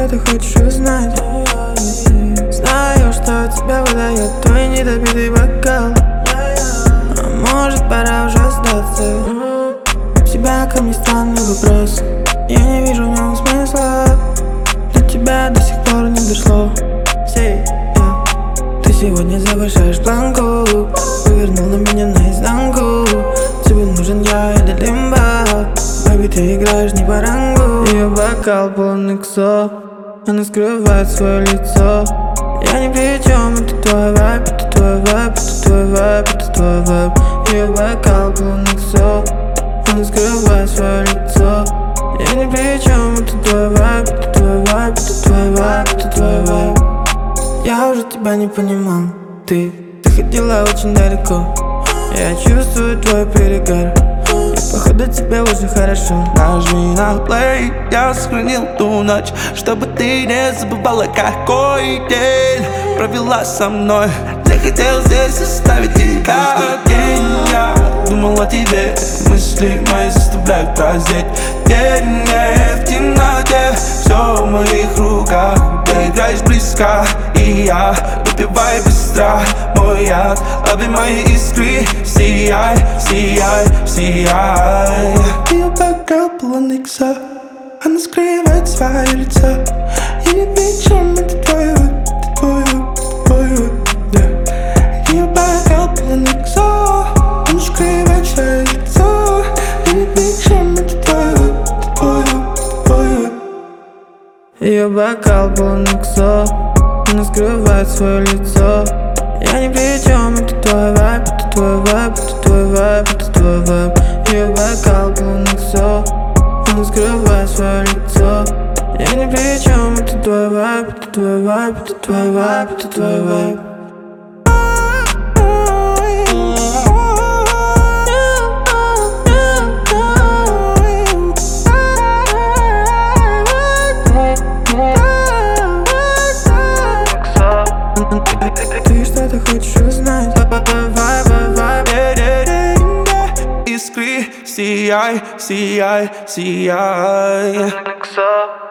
что ты хочешь узнать. Знаю, что тебя выдает твой недопитый бокал. А может, пора уже сдаться. У тебя ко мне странный вопрос, я не вижу в нем смысла. До тебя до сих пор не дошло. Ты сегодня завышаешь планку, повернул на меня наизнанку. Тебе нужен я или лимба, baby, ты играешь не по рангу. Ее бокал полон иксо, она скрывает свое лицо. Я ни при чем, это твой вайб, это твой вайб, это твой вайб, это твой вайб. Ее бокал полон иксо, она скрывает свое лицо. Я ни при чем, это твой вайб, это твой вайб, это твой вайб, это твой вайб. Я уже тебя не понимал, ты ходила очень далеко. Я чувствую твой перегар, и походу тебе уже хорошо. Нажми на play, я сохранил ту ночь, чтобы ты не забывала, какой день провела со мной. Я хотел здесь оставить тебя день. Я думал о тебе, мысли мои заставляют празднеть. День в темноте, все в моих руках. Ты играешь близко, и я выпиваю быстро мой яд. Лови мои искры, сияй, сияй, сияй. Ее бокал полон икса, она скрывает свое лицо. Я не вечером, это твой выбор, это твой выбор, твой выбор. Ее бокал полон икса, она скрывает свое лицо. Я не вечером, это твой выбор, это твой выбор, твой выбор. Ее бокал полон иксо, она скрывает свое лицо. Я ни при чем, это твой вайб, это твой вайб, это твой вайб, это твой вайб. Ее бокал полон иксо, она скрывает свое лицо. Я ни при чем, это твой вайб, это твой вайб, это твой вайб, это твой вайб. Ты что-то хочешь узнать? Искры, сияй, сияй, сияй.